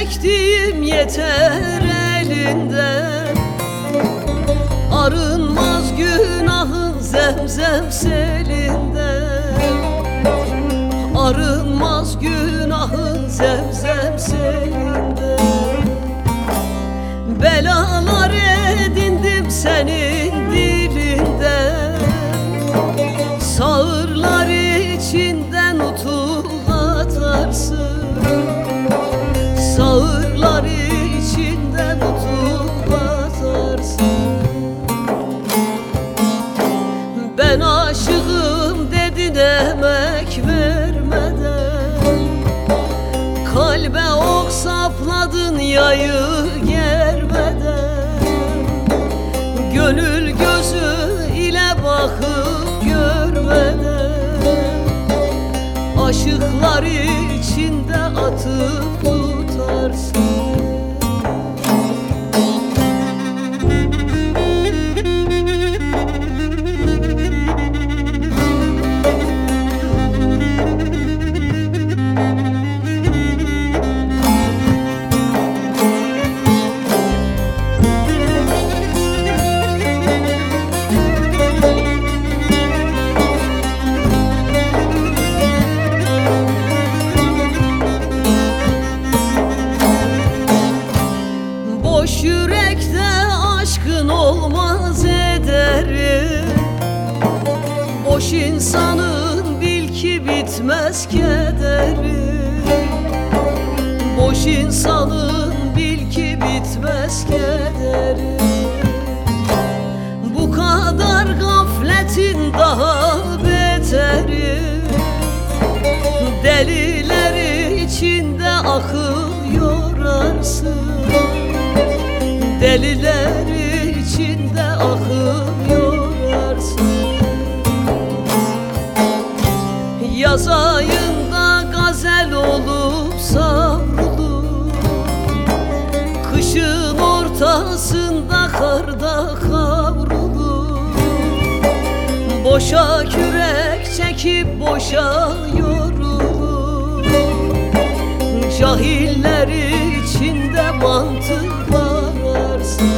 çektiğim yeter elinden. Arınmaz günahın zemzem selinden. Arınmaz günahın zemzem selinden. Belalar edindim senin dilinden. Sağırlar içinden nutuk atarsın. Sağırlar içinden nutuk atarsın. Ben aşığım dedin emek vermeden. Kalbe ok sapladın yayı germeden. Gönül gözü ile bakıp görmeden. Aşıklar içinde atıp tutarsın. Boş yürekte aşkın olmaz ederim. Boş insanın bil ki bitmez kederi. Boş insanın bil ki bitmez kederi. Bu kadar gafletin daha beteri. Deliler içinde akıl yorarsın. Deliler içinde akıl yorarsın. Yaz ayında gazel olup savrulur. Kışın ortasında karda kavrulur. Boşa kürek çekip boşa yorulur. Cahiller içinde mantık ararsın.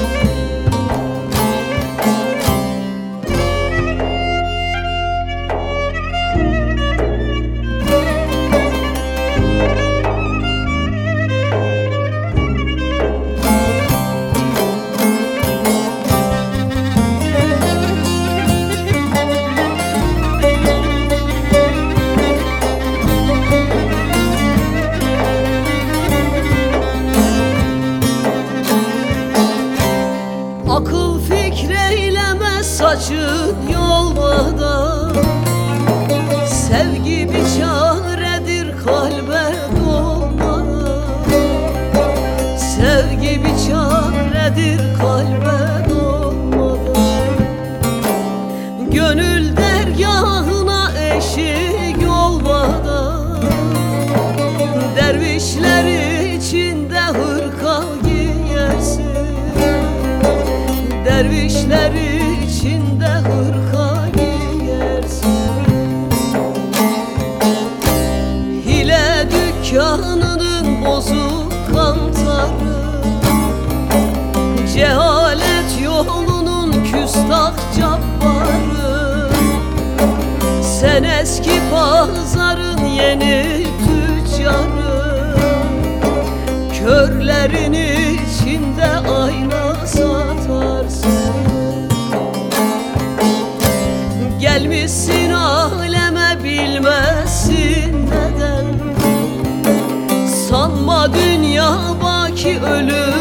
Akıl fikreylemez saçın yolmada. Sevgi bir çaredir kalbe dolmada. Sevgi bir çaredir kalbe dolmada. Gönül dergahına eşik olmadan. Dervişler içinde hırka giyersin. Dervişler içinde hırka giyersin. Hile dükkanının bozuk kantarı. Cehalet yolunun küstah cabbarı. Sen eski pazarın yeni tüccarı. Körlerin içinde ayna satarsın. Gelmişsin aleme bilmezsin neden. Sanma dünya baki ölüm